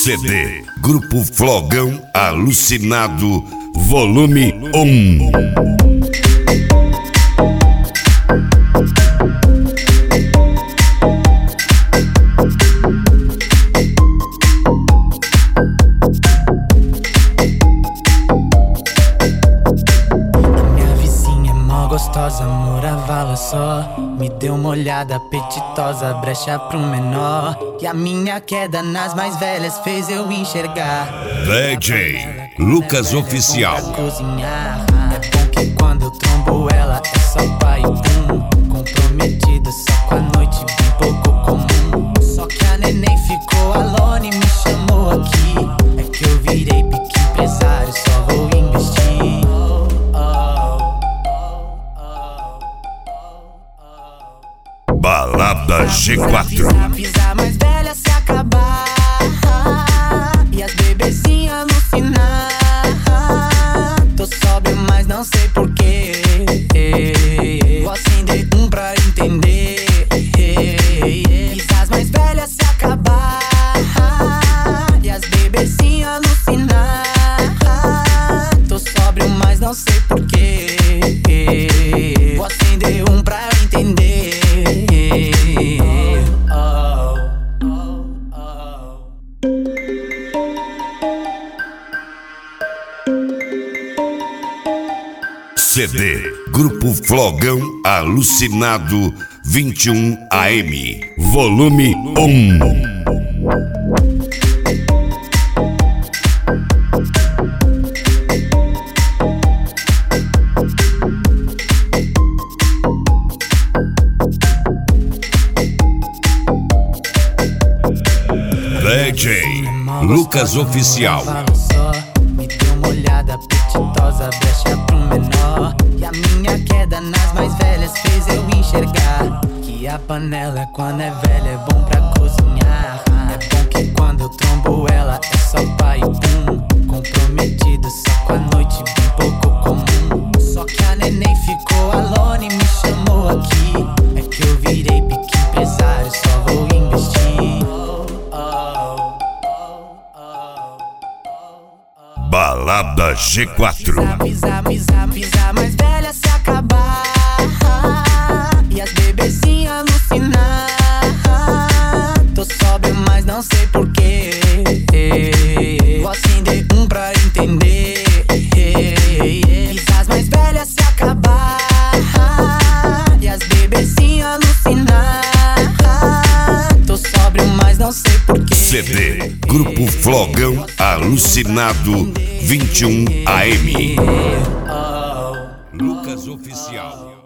CD Grupo Flogão Alucinado, volume 1. Gostosa, morava só. Me deu uma olhada apetitosa, brecha pro menor. E a minha queda nas mais velhas fez eu enxergar. DJ Lucas Oficial. Cozinhar. É bom que quando eu trombo ela é só pai comprometido só com a noite, bem pouco comum. Só que a neném ficou alone e me chamou aqui. É que eu virei pique empresário, só vou investir. Balada G4. Pisar mais velha se acabar e as bebezinhas alucinar. Tô sóbrio, mas não sei porquê. Vou acender um pra entender. Pisar mais velha se acabar e as bebezinhas alucinar. Tô sóbrio, mas não sei porquê. Vou acender um pra entender. CD Grupo Flogão Alucinado 21 AM, volume 1. DJ Lucas Oficial. Me deu uma olhada apetitosa, brecha pro menor. E a minha queda nas mais velhas fez eu enxergar que a panela quando é velha é bom pra cozinhar. É bom que quando eu trombo ela é só pai comprometido só com a noite, bem pouco comum. Só que a neném ficou alone e me chamou aqui. É que eu virei pique empresário, só vou investir. Balada G4. Pisar mais velha se acabar e as bebezinhas alucinar. Tô sóbrio, mas não sei porquê. Vou acender um pra entender. Pisar mais velha se acabar e as bebezinhas alucinar. Tô sóbrio, mas não sei porquê. CD Grupo Flogão Alucinado 21 AM. Lucas Oficial.